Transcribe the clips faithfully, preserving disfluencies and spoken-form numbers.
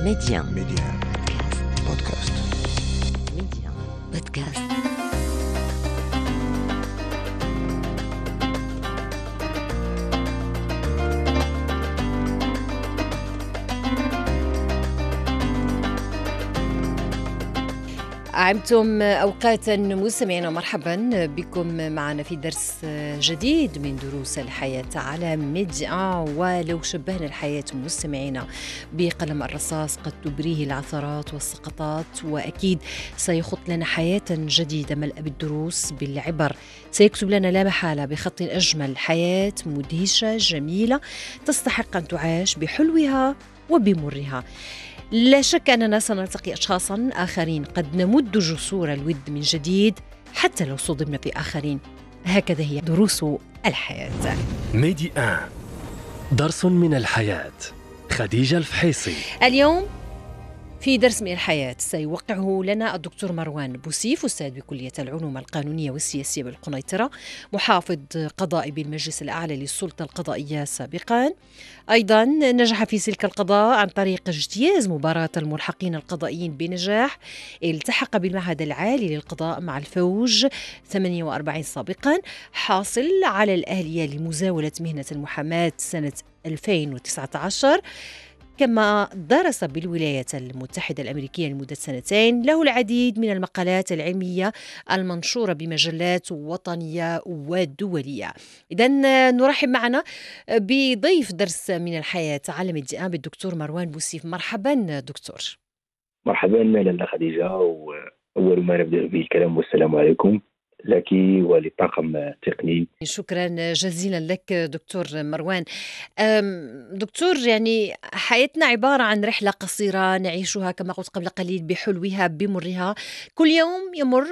Média. Média. Podcast. Média. Podcast. أعمتم أوقاتا مستمعين، مرحبا بكم معنا في درس جديد من دروس الحياة على ميديا. ولو شبهنا الحياة مستمعين بقلم الرصاص قد تبريه العثرات والسقطات، وأكيد سيخط لنا حياة جديدة ملأ بالدروس بالعبر. سيكتب لنا لا محالة بخط أجمل حياة مدهشة جميلة تستحق أن تعاش بحلوها وبمرها. لا شك أننا سنلتقي أشخاصاً آخرين قد نمد جسور الود من جديد حتى لو صدمنا بآخرين. هكذا هي دروس الحياة. ميدي آن، درس من الحياة. خديجة الفحيصي. اليوم في درس من الحياة سيوقعه لنا الدكتور مروان بوسيف، أستاذ بكلية العلوم القانونية والسياسية بالقنيطرة، محافظ قضائي بالمجلس الأعلى للسلطة القضائية سابقا. أيضا نجح في سلك القضاء عن طريق اجتياز مباراة الملحقين القضائيين بنجاح. التحق بالمعهد العالي للقضاء مع الفوج ثمانية وأربعين سابقا، حاصل على الأهلية لمزاولة مهنة المحاماة سنة ألفين وتسعة عشر، كما درس بالولايات المتحدة الأمريكية لمدة سنتين. له العديد من المقالات العلمية المنشورة بمجلات وطنية ودولية. إذن نرحب معنا بضيف درس من الحياة على ميديا بالدكتور مروان بوسيف. مرحبا دكتور. مرحبا لاله خديجة، وأول ما نبدأ بالكلام والسلام عليكم لك وللطاقم التقني. شكرا جزيلا لك دكتور مروان. دكتور، يعني حياتنا عبارة عن رحلة قصيرة نعيشها كما قلت قبل قليل بحلوها بمرها. كل يوم يمر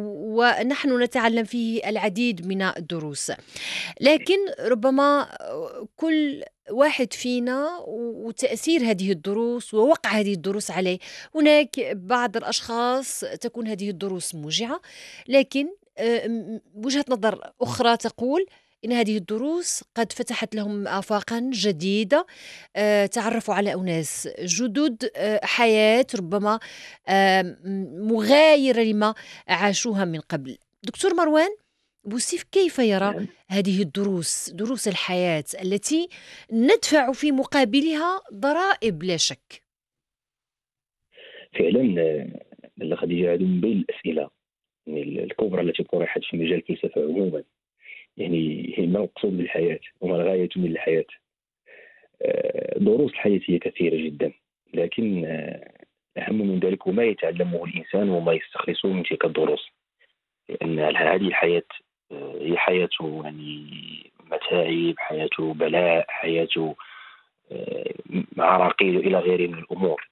ونحن نتعلم فيه العديد من الدروس، لكن ربما كل واحد فينا وتأثير هذه الدروس ووقع هذه الدروس عليه. هناك بعض الأشخاص تكون هذه الدروس موجعة، لكن وجهة نظر أخرى تقول إن هذه الدروس قد فتحت لهم آفاقا جديدة، تعرفوا على أناس جدد، حياة ربما مغايرة لما عاشوها من قبل. دكتور مروان بوسيف، كيف يرى هذه الدروس، دروس الحياة التي ندفع في مقابلها ضرائب لا شك؟ فعلا خديجة، هذه من بين الأسئلة الكبرى التي طرحت في مجال الفلسفة عموما. يعني ما المقصود بالحياة وما الغاية من الحياة؟ دروس الحياة هي كثيرة جدا، لكن أهم من ذلك وما يتعلمه الإنسان وما يستخلصه من تلك الدروس. لأن هذه الحياة هي حياة يعني متاعب، حياة بلاء، حياة عراقيل إلى غيره من الأمور.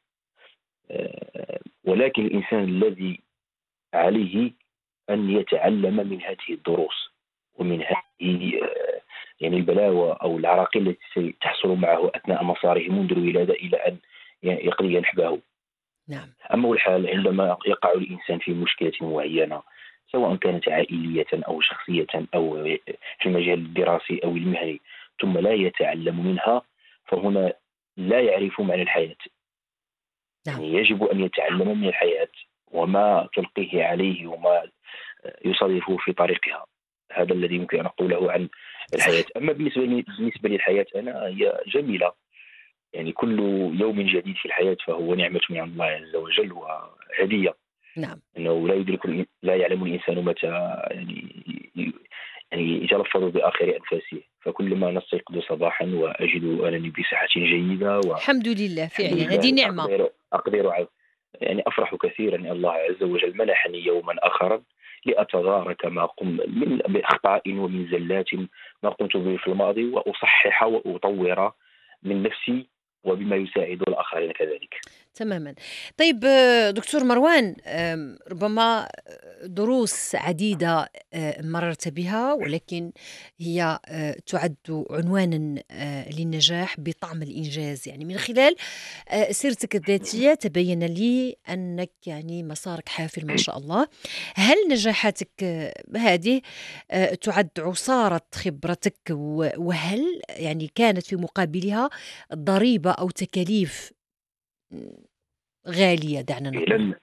ولكن الإنسان الذي عليه أن يتعلم من هذه الدروس ومن هذه يعني البلاوى أو العراقيل التي تحصل معه أثناء مساره منذ الولادة إلى أن يقضي نحبه. نعم. أما الحال عندما يقع الإنسان في مشكلة معينة، سواء كانت عائلية أو شخصية أو في المجال الدراسي أو المهني، ثم لا يتعلم منها، فهنا لا يعرف معنى الحياة. نعم. يعني يجب أن يتعلم من الحياة وما تلقيه عليه وما يصادفه في طريقها. هذا الذي يمكن أن أقوله عن الحياة. أما بالنسبة لي بالنسبة للحياة أنا، هي جميلة. يعني كل يوم جديد في الحياة فهو نعمة من عند الله عز وجل وهدية. نعم. أنه لا يدرك لا يعلم الإنسان متى يعني يعني يتلفظ بآخر أنفاسه. فكلما نستيقظ صباحا وأجد أنني بصحة جيدة و... الحمد لله، فعلا هذه نعمة. أقدر, أقدر يعني أفرح كثيرا أن الله عز وجل منحني يوما آخرا لأتدارك ما قم من بأخطاء ومن زلات ما قمت به في الماضي، وأصحح وأطور من نفسي وبما يساعد الآخرين كذلك. تماما. طيب دكتور مروان، ربما دروس عديدة مررت بها، ولكن هي تعد عنوانا للنجاح بطعم الإنجاز. يعني من خلال سيرتك الذاتية تبين لي أنك يعني مسارك حافل ما شاء الله. هل نجاحاتك هذه تعد عصارة خبرتك، وهل يعني كانت في مقابلها ضريبة أو تكاليف غالية دعنا نقول. فعلا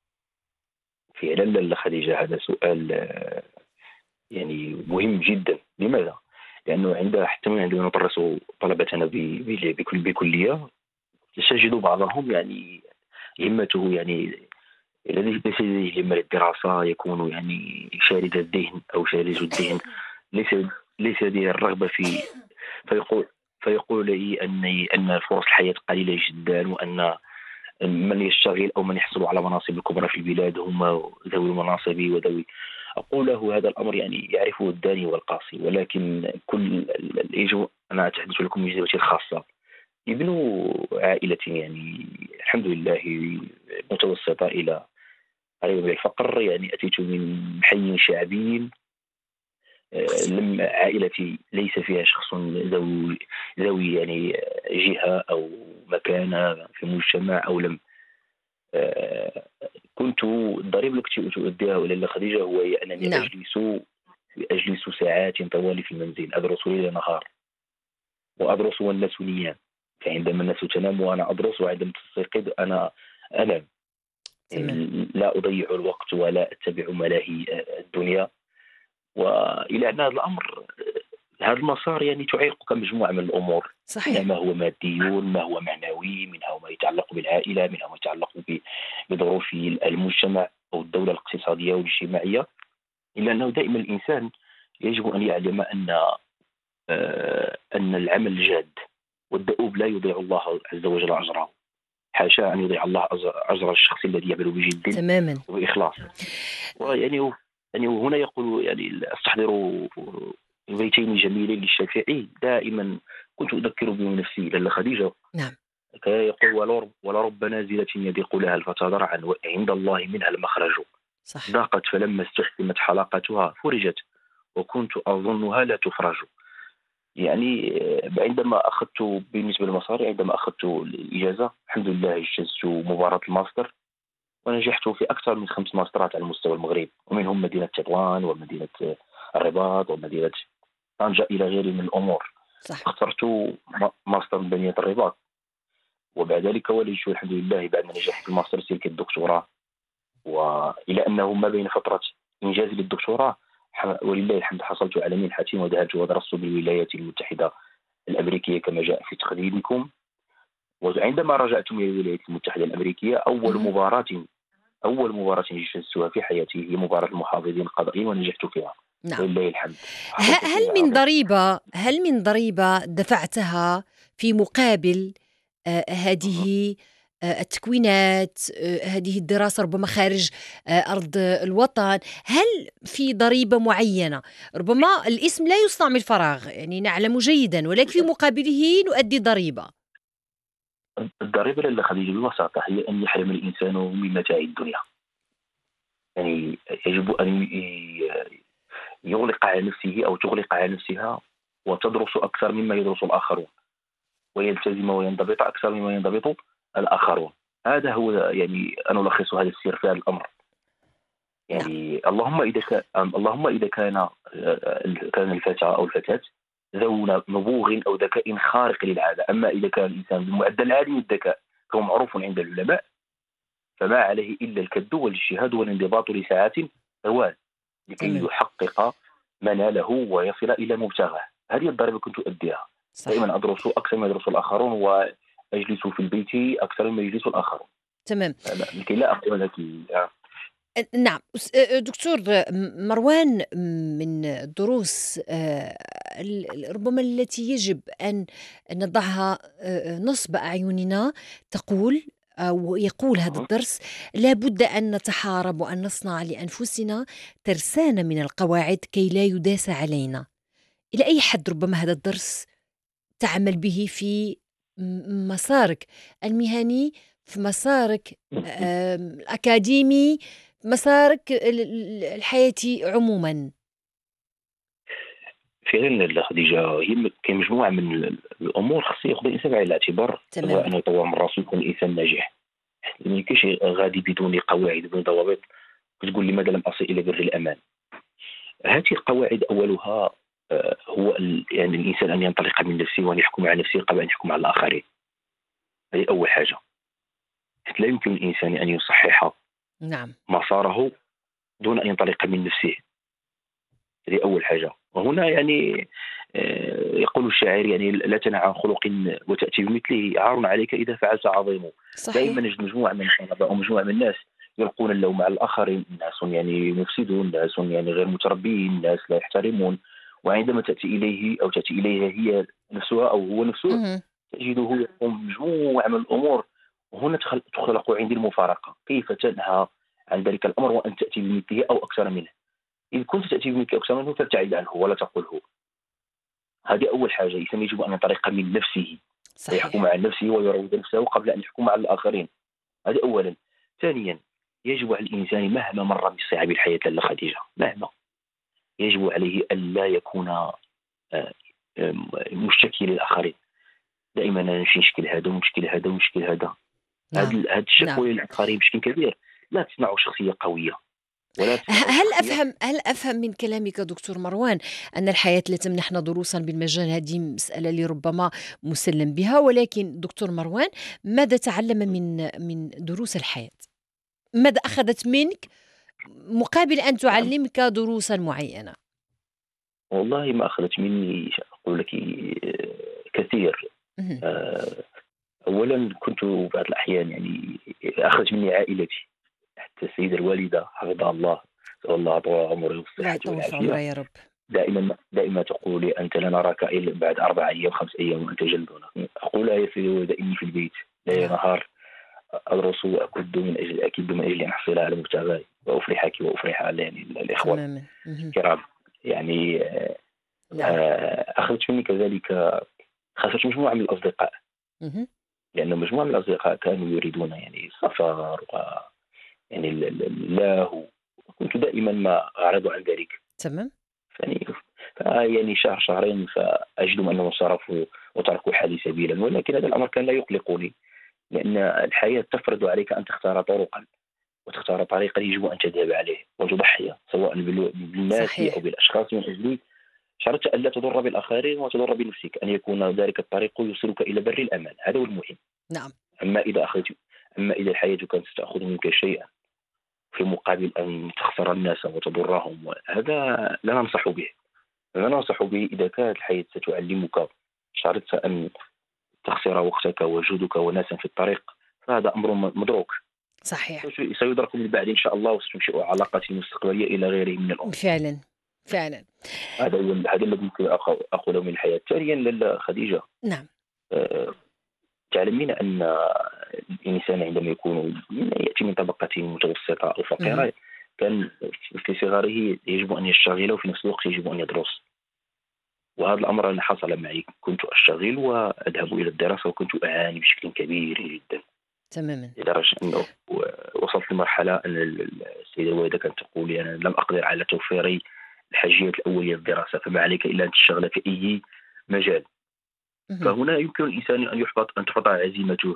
فعلا لاله خديجة، هذا سؤال آه، يعني مهم جدا. لماذا؟ لأنه عند حتى من عندما ندرس طلبتنا ب- ب- بكل بكلية، تجد بعضهم يعني همته يعني الذي ليس لديه همة للدراسة، يكون يعني شارد الذهن أو شارد الذهن، ليس ليس لديه الرغبة في، فيقول فيقول لي أن أن فرص الحياة قليلة جدا، وأن من يشتغل أو من يحصل على مناصب الكبرى في البلاد هم ذوي المناصب وذوي. أقول له هذا الأمر يعني يعرفه الداني والقاصي، ولكن كل يجب، أنا أتحدث لكم من تجربتي الخاصة. ابن عائلة يعني الحمد لله متوسطة إلى قريبة من الفقر، يعني أتيت من حي شعبي، آه، لم عائلتي ليس فيها شخص ذوي ذوي يعني جهة أو مكانة في المجتمع أو لم. آه، كنت الضريبة التي أؤديها إلى خديجة هو أنني نعم. أجلس أجلس ساعات طوال في المنزل، أدرس ليل نهار، وأدرس والناس نيام. فعندما الناس تنام وأنا أدرس، وعندما تستيقظ أنا أنام. تمام. لا أضيع الوقت ولا أتبع ملاهي الدنيا. وإلى أن هذا الأمر، هذا المسار يعني تعيقك مجموعة من الأمور، صحيح. منها ما هو مادي، ما هو معنوي، منها ما يتعلق بالعائلة، منها ما يتعلق ب- بظروف المجتمع أو الدولة الاقتصادية والاجتماعية. إلا أنه دائما الإنسان يجب أن يعلم أن آه، أن العمل جاد، والدؤوب لا يضيع الله عز وجل أجره. حاشا أن يضيع الله أجر أجر الشخص الذي يعمل بجد تماما. وبإخلاص. ويعني يعني هنا يقول يعني أستحضر بيتين جميلين للشافعي دائما كنت أذكر بهم نفسي لله خديجة. نعم. كان يقول ولرب, ولرب نازلة يضيق لها الفتى ذرعا وعند الله منها المخرج، صح. ضاقت فلما استحكمت حلقتها فرجت وكنت أظنها لا تفرج. يعني عندما أخذت بالنسبة للمصاري، عندما أخذت الإجازة الحمد لله اجتزت مباراة الماستر، ونجحت في أكثر من خمس ماسترات على مستوى المغرب، ومنهم مدينة تطوان ومدينة الرباط ومدينة طنجة إلى غيره من الأمور. صح. اخترت ماستر من مدينة الرباط، وبعد ذلك ولجت الحمد لله بعد ما نجحت في الماستر تلك الدكتوراه. وإلى أنه ما بين فترة إنجازي للدكتوراه ولله الحمد حصلت على منحة وذهبت ودرست بالولايات المتحدة الأمريكية كما جاء في تقديمكم. وعندما رجعت من الولايات المتحدة الأمريكية، أول مباراة أول مباراة جلستها في حياتي هي مباراة المحافظين القضائيين، ونجحت فيها. نعم. ولله الحمد. هل من ضريبة هل من ضريبة دفعتها في مقابل آه هذه آه التكوينات، آه هذه الدراسة ربما خارج آه أرض الوطن؟ هل في ضريبة معينة؟ ربما الاسم لا يصنع من فراغ، يعني نعلم جيدا، ولكن في مقابله نؤدي ضريبة. الضريبة لله خديجة ببساطة هي أن يحرم الإنسان من متاع الدنيا. يعني يجب أن يغلق على نفسه أو تغلق على نفسها وتدرس أكثر مما يدرس الآخرون، ويلتزم وينضبط أكثر مما ينضبط الآخرون. هذا هو يعني أنا ألخص هذا السر في هذا الأمر. يعني نعم. اللهم إذا كان اللهم إذا كان كان الفتى أو الفتاة ذو نبوغ أو ذكاء خارق للعادة. أما إذا كان الإنسان بمعدل العادي من الذكاء كما معروف عند العلماء، فما عليه إلا الكد والاجتهاد والانضباط لساعات ثوان لكي يحقق مناله ويصل إلى مبتغاه. هذه الضريبة كنت أؤديها. دائما أدرس أكثر ما يدرس الآخرون، وأجلس في البيت أكثر مما يجلس الآخرون. تمام. لكي لا أقول لك. نعم دكتور مروان، من الدروس ربما التي يجب أن نضعها نصب أعيننا تقول أو يقول هذا الدرس: لا بد أن نتحارب وأن نصنع لأنفسنا ترسانة من القواعد كي لا يداس علينا. إلى أي حد ربما هذا الدرس تعمل به في مسارك المهني، في مسارك الأكاديمي، مسارك الحياتي عموما؟ فعلا لا خديجة، هي كاين مجموعة من الأمور خاص ياخذ الإنسان بعين الاعتبار أنه يطور من راسو يكون إنسان ناجح. ما يمكنش غادي بدون قواعد بدون ضوابط تقول لماذا لم أصل إلى بر الأمان. هذه القواعد أولها هو يعني الإنسان أن ينطلق من نفسه وأن يحكم على نفسه قبل أن يحكم على الآخرين. هذه أول حاجة. لا يمكن الإنسان أن يصحح نعم مساره دون أن ينطلق من نفسه. هذه أول حاجة. وهنا يعني آه، يقول الشاعر يعني لا تنع عن خلق وتأتي بمثله عار عليك إذا فعلت عظيم. دائما صحيح. نجد مجموعة من الطلبة أو مجموعة من الناس يلقون اللوم على الآخرين، ناس يعني مفسدون، ناس يعني غير متربيين، ناس لا يحترمون، وعندما تأتي إليه أو تأتي إليها هي نفسها أو هو نفسه مهم. تجده يقوم بمجموعة من الأمور. وهنا تخل- تخلق عندي المفارقة، كيف تنهى عن ذلك الأمر وأن تأتي بمثله أو أكثر منه؟ إن كنت تأتي بمثله أكثر منه فابتعد عنه ولا تقله. هذه أول حاجة. الإنسان يجب أن ينطلق من نفسه ويحكم صحيح. على نفسه ويروض نفسه قبل أن يحكم على الآخرين. هذا أولا. ثانيا، يجب على الإنسان مهما مر من صعاب الحياة لاله خديجة، مهما، يجب عليه ألا يكون آه، آه، مشتكي للآخرين. دائما نمشي نشكل هذا ونشكل هذا ونشكل هذا. نعم. هذا هذا نعم. الشكوى للآخرين بشكل كبير لا تصنع شخصية قوية ولا تصنع هل شخصية. أفهم هل أفهم من كلامك دكتور مروان أن الحياة لا تمنحنا دروسا بالمجان؟ هذه مسألة اللي ربما مسلم بها، ولكن دكتور مروان ماذا تعلم من من دروس الحياة؟ ماذا أخذت منك مقابل أن نعم. تعلمك دروسا معينة؟ والله ما أخذت مني أقول لك آه، كثير. مهم. آه، أولا كنت بعض الأحيان يعني أخذت مني عائلتي، حتى السيدة الوالدة حفظها الله، نسأل الله طول عمره الله والصحة يطول في والعافية، عمره يا رب. دائما دائما تقول لي أنت لا نراك إلا بعد أربع أيام خمس أيام وأنت جلدنا. أقول يا سيدة الوالدة إني في البيت ليل نعم. نهار أدرس وأكد من أجل أكد من أجل أن أحصل على مبتغاي وأفرحك وأفرح يعني الإخوة تماما. مهم. الكرام. يعني آه، نعم. آه، أخذت مني كذلك، خسرت مجموعة من الأصدقاء، مهم. لأن مجموعة من الأصدقاء كانوا يريدون يعني السفر و يعني ال- ال- الله، وكنت دائما ما أعرض عن ذلك. تمام. يعني يعني شهر شهرين فأجدهم أنهم صرفوا وتركوا حالي سبيلا، ولكن هذا الأمر كان لا يقلقني، لأن الحياة تفرض عليك أن تختار طرقا وتختار طريقا يجب أن تذهب عليه وتضحي سواء بال- بالناس صحيح. أو بالأشخاص من أجل شرط ألا تضر بالآخرين وتضر بنفسك، أن يكون ذلك الطريق يوصلك إلى بر الأمان. هذا هو المهم. نعم. أما إذا أخذت أما إذا الحياة كانت ستأخذ منك شيئا في مقابل أن تخسر الناس وتضرهم، هذا لا ننصح به. لا ننصح به إذا كانت الحياة ستعلمك شرط أن تخسر وقتك وجهدك وناسا في الطريق، فهذا أمر مدروك صحيح. سيدرك من بعد إن شاء الله، وستنشئ علاقات مستقبلية إلى غيره من الأمور. فعلا. فعلا. هذا هو هذا الذي يمكن أخ- أقوله من الحياة. ثانيا لاله خديجة، نعم. آه، تعلمين أن الإنسان عندما يكون يأتي من طبقة متوسطة أو مهم. فقيرة كان في صغره يجب أن يشتغل وفي نفس الوقت يجب أن يدرس. وهذا الأمر أنا حصل معي، كنت أشتغل وأذهب إلى الدراسة وكنت أعاني بشكل كبير جدا، تماما. لدرجة أنه وصلت لمرحلة أن السيدة الوالدة كانت تقول لي أنا لم أقدر على توفير الحاجيات الأولية للدراسة، فما عليك إلا أن تشتغل في أي مجال. مهم. فهنا يمكن الإنسان أن يحبط أن تحبط عزيمته،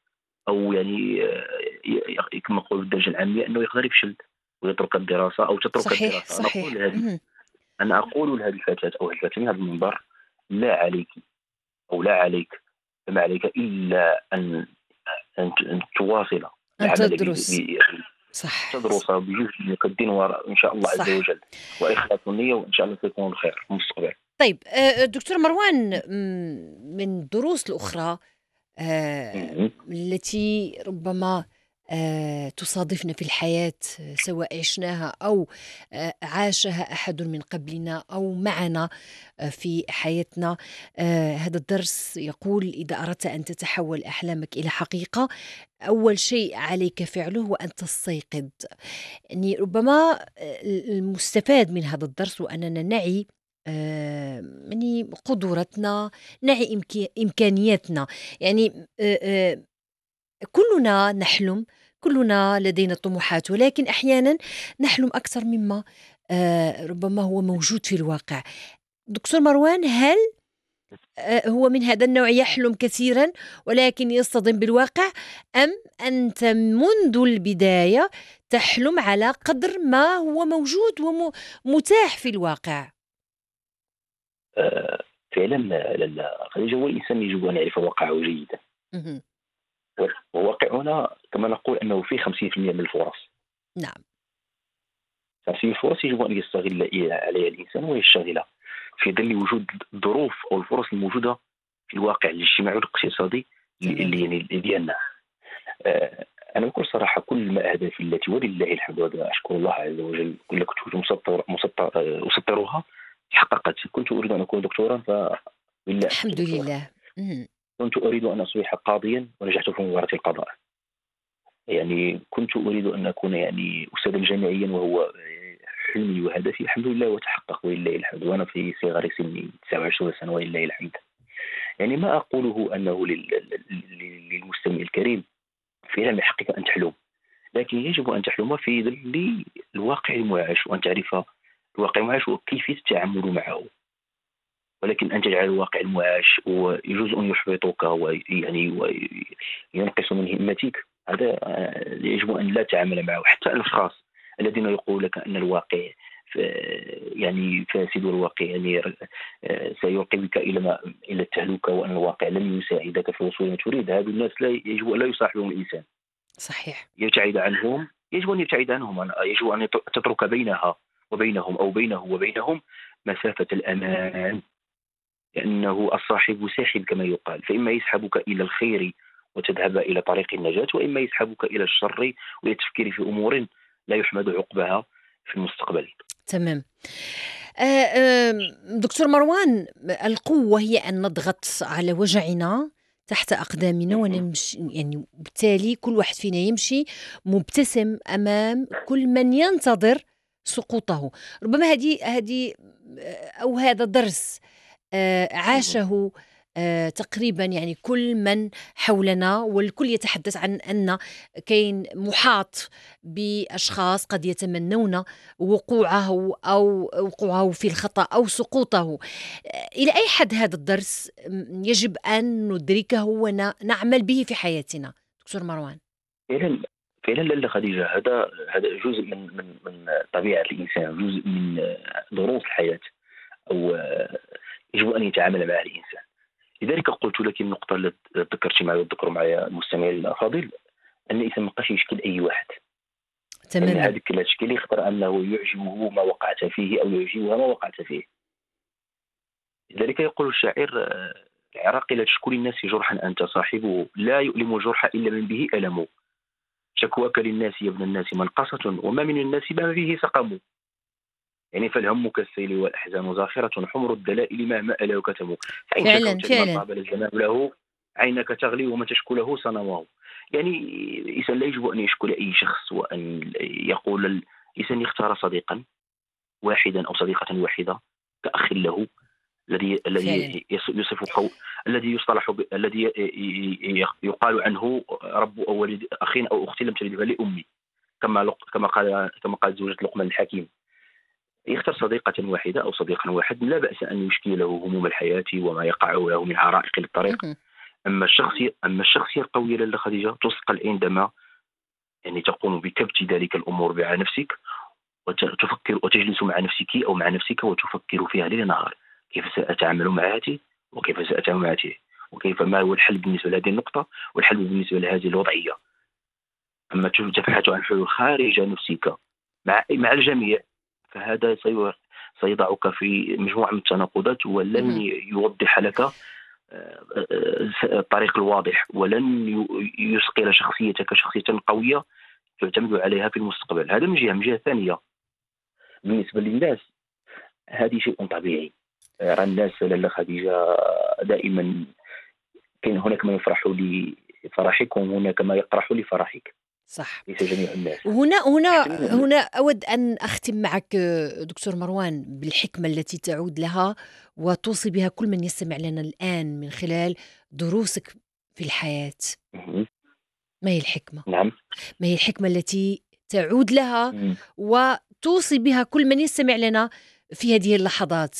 أو يعني آه، ي- ي- كما نقول بالدرجة العامية أنه يقدر يفشل ويترك الدراسة أو تترك صحيح. الدراسة. أنا أقول صحيح. لهذه مهم. أنا أقول لهذه الفتاة أو الفتاة من هذا المنبر لا عليك أو لا عليك فما عليك إلا أن أن ت- أن تواصل أن العمل تدرس. ب- ب- صح. تدرس بجهد قد وراء إن شاء الله عز صح. وجل وإخلاص النية، وإن شاء الله سيكون الخير في المستقبل. طيب آه، دكتور مروان، م- من الدروس الأخرى آه، مم. التي ربما آه، تصادفنا في الحياة، آه، سواء عشناها أو آه، عاشها أحد من قبلنا أو معنا آه، في حياتنا. آه، هذا الدرس يقول: إذا أردت أن تتحول أحلامك إلى حقيقة، أول شيء عليك فعله هو أن تستيقظ. يعني ربما آه، المستفاد من هذا الدرس وأننا نعي آه، يعني قدراتنا، نعي إمكي- إمكانياتنا. يعني آه، آه، كلنا نحلم، كلنا لدينا طموحات، ولكن أحيانا نحلم أكثر مما آه، ربما هو موجود في الواقع. دكتور مروان، هل آه، هو من هذا النوع يحلم كثيرا ولكن يصطدم بالواقع، أم أنت منذ البداية تحلم على قدر ما هو موجود ومتاح في الواقع؟ آه، فعلا لا خديجة، هو الإنسان يجب أن يعرف واقعه جيدا. مهم. وواقعنا كما نقول أنه في خمسين بالمئة من الفرص. نعم. خمسين بالمئة الفرص يجب أن يستغل عليها الإنسان ويشتغلها في ظل وجود الظروف أو الفرص الموجودة في الواقع الاجتماعي والاقتصادي اللي يعني ديالنا. آه أنا بكل صراحة كل ما أهدافي التي ولله الحمد وأشكر الله عز وجل كل كنت مسطر مسطر أسطرها تحققت. كنت أريد أن أكون دكتورا فبالله الحمد لله. كنت أريد أن أصبح قاضيا ونجحت في مباراة القضاء. يعني كنت أريد أن أكون يعني أستاذا جامعيا وهو حلمي وهدفي، الحمد لله وتحقق ولله الحمد وأنا في صغر سني تسعة وعشرين سنة ولله الحمد. يعني ما أقوله أنه للمستمع الكريم فعلا من حقك أن تحلم، لكن يجب أن تحلم في ظل الواقع المعاش وأن تعرف الواقع المعاش وكيف التعامل معه. ولكن أن تجعل الواقع المعاش وجزء يحبطك ويعني وينقص من همتك، هذا يجب أن لا تعامل معه. حتى الأشخاص الذين يقول لك أن الواقع يعني فاسد والواقع يعني سيلقي بك إلى ما إلى التهلكة وأن الواقع لن يساعدك في وصول ما تريد، هذه الناس لا يجب أن لا يصاحبهم الإنسان. صحيح. يبتعد عنهم، يجب أن يبتعد عنهم، يجب أن تترك بينها وبينهم أو بينه وبينهم مسافة الأمان، لأنه الصاحب ساحب كما يقال، فإما يسحبك إلى الخير وتذهب إلى طريق النجاة، وإما يسحبك إلى الشر ويتفكر في أمور لا يحمد عقبها في المستقبل. تمام. دكتور مروان، القوة هي أن نضغط على وجعنا تحت أقدامنا ونمشي، يعني بالتالي كل واحد فينا يمشي مبتسم أمام كل من ينتظر سقوطه. ربما هذه هذه أو هذا درس عاشه آه، تقريبا يعني كل من حولنا، والكل يتحدث عن أن كاين محاط بأشخاص قد يتمنون وقوعه أو وقوعه في الخطأ أو سقوطه. إلى أي حد هذا الدرس يجب أن ندركه ونعمل به في حياتنا دكتور مروان؟ فعلا فعلا لاله خديجة، هذا هذا جزء من من من طبيعة الإنسان، جزء من ظروف الحياة، أو يجب أن يتعامل معها الإنسان. لذلك قلت لك النقطة التي ذكرت معي وذكروا معي المستمعين الأفاضل أن الإنسان ما بقاش يشكل أي واحد. تمام. هذاك الشكل يخطر أنه يعجبه ما وقعت فيه أو يعجبها ما وقعت فيه. لذلك يقول الشاعر العراقي: لا تشكو للناس جرحا أنت صاحبه، لا يؤلم الجرح إلا من به ألم. شكواك للناس يا ابن الناس منقصة، وما من الناس ما فيه سقم. يعني فالهم كالسيل والأحزان زاخرة، حمر الدلائل مهما ألا وكتموا. فإن فعلا شكوت لمن فعلا قابل الزمان له عينك تغلي ومن تشكو له صنمه. يعني الإنسان لا يجب أن يشكو لأي شخص، وأن يقول الإنسان يختار صديقا واحدا أو صديقة واحدة كأخ له، الذي الذي يصف قو... الذي يصطلح ب... الذي يقال عنه رب أو ولد أخ أو أخت لم تلدها لأمي، كما لق... كما قال كما قال زوجة لقمان الحكيم. يختار صديقة واحدة أو صديقا واحد، لا بأس أن يشكي له هموم الحياة وما يقع له من عرائق للطريق. أما الشخصية أما الشخصية القوية لاله خديجة تثقل عندما يعني تقوم بكبت ذلك الأمور مع نفسك، وتفكر وتجلس مع نفسك أو مع نفسك وتفكر فيها ليل نهار: كيف سأتعامل مع هذه، وكيف سأتعامل مع هذه، وكيف ما هو الحل بالنسبة لهذه النقطة والحل بالنسبة لهذه الوضعية. أما تبحث عن حلول خارج نفسك مع مع الجميع، فهذا سيضعك في مجموعة من التناقضات، ولن يوضح لك الطريق الواضح، ولن يسقل شخصيتك شخصية قوية تعتمد عليها في المستقبل. هذا من جهة. من جهة ثانية بالنسبة للناس هذه شيء طبيعي. الناس لاله خديجة دائما كان هناك من يفرح لفرحك وهناك ما يقرح لفرحك. صح. ليس جميع الناس. هنا هنا هنا أود أن أختم معك دكتور مروان بالحكمة التي تعود لها وتوصي بها كل من يستمع لنا الآن من خلال دروسك في الحياة. ما هي الحكمة؟ نعم. ما هي الحكمة التي تعود لها م. وتوصي بها كل من يستمع لنا في هذه اللحظات؟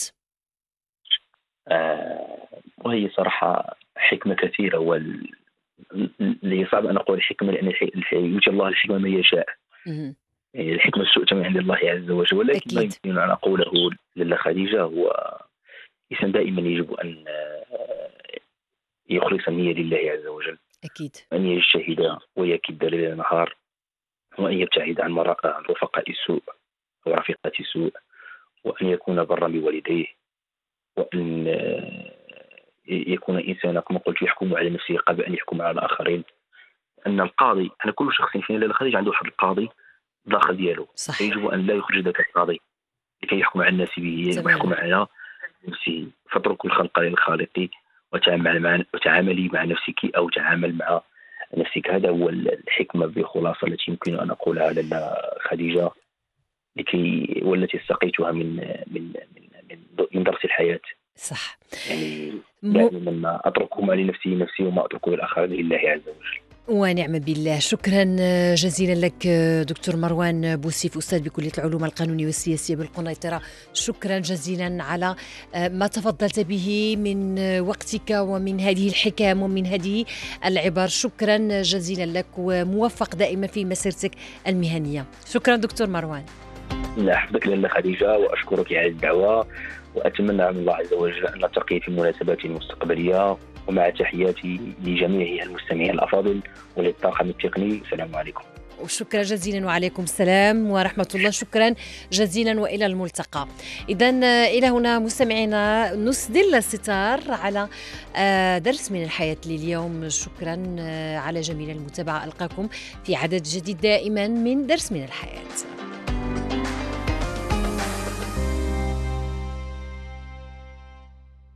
آه وهي صراحة حكمة كثيرة، وال اللي صعب أن أقول الحكمة، لأن يؤتي الله الحكمة من يشاء. الحكمة تؤتى من عند الله عز وجل، ولكن ما يمكن أن أقوله لاله خديجة هو الإنسان دائما يجب أن يخلص النية لله عز وجل. أكيد. أن يجتهد ويكد ليل نهار، وأن يبتعد عن مرا- عن رفقاء السوء ورفيقات السوء، وأن يكون برا بوالديه، وأن آه، يكون إنسانا كما قلت يحكم على نفسه قبل أن يحكم على الآخرين. أن القاضي، أن كل شخص فينا الخارج عنده واحد القاضي داخل ديالو، صح. فيجب أن لا يخرج ذاك القاضي لكي يحكم على الناس به، تمام. ويحكم على نفسه. فاترك الخلق للخالق وتعامل مع وتعاملي مع نفسك أو تعامل مع نفسك. هذا هو الحكمة بخلاصة التي يمكن أن أقولها لنا خديجة، لكي والتي استقيتها من من من من درس الحياة. صح. يعني م... دائما ما أتركه ما لنفسي نفسي وما أتركه للآخرين لله عز وجل. ونعم بالله. شكرا جزيلا لك دكتور مروان بوسيف، أستاذ بكلية العلوم القانونية والسياسية بالقنيطرة. شكرا جزيلا على ما تفضلت به من وقتك ومن هذه الحكم ومن هذه العبر. شكرا جزيلا لك وموفق دائما في مسيرتك المهنية. شكرا دكتور مروان. لا حفظك لله خديجة، وأشكرك على الدعوة، وأتمنى من الله عز وجل أن نلتقي في المناسبات المستقبلية، ومع تحياتي لجميع المستمعين الأفاضل وللطاقم التقني. السلام عليكم. وشكرا جزيلا. وعليكم السلام ورحمة الله. شكرا جزيلا وإلى الملتقى. إذن إلى هنا مستمعينا نسدل الستار على درس من الحياة لليوم. شكرا على جميل المتابعة. ألقاكم في عدد جديد دائما من درس من الحياة.